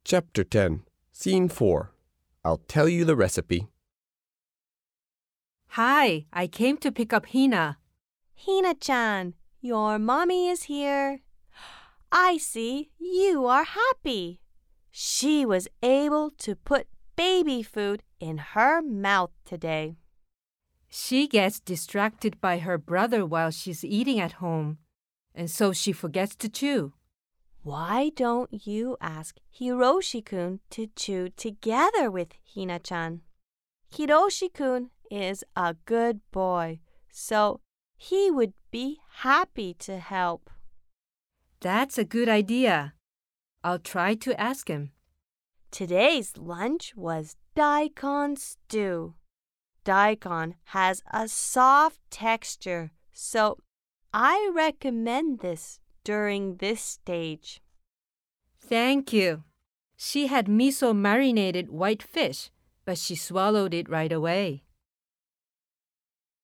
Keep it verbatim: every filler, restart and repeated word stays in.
Chapter ten, Scene four. I'll tell you the recipe. Hi, I came to pick up Hina. Hina-chan, your mommy is here. I see you are happy. She was able to put baby food in her mouth today. She gets distracted by her brother while she's eating at home, and so she forgets to chew. Why don't you ask Hiroshi-kun to chew together with Hina-chan? Hiroshi-kun is a good boy, so he would be happy to help. That's a good idea. I'll try to ask him. Today's lunch was daikon stew. Daikon has a soft texture, so I recommend this during this stage. Thank you. She had miso marinated white fish, but she swallowed it right away.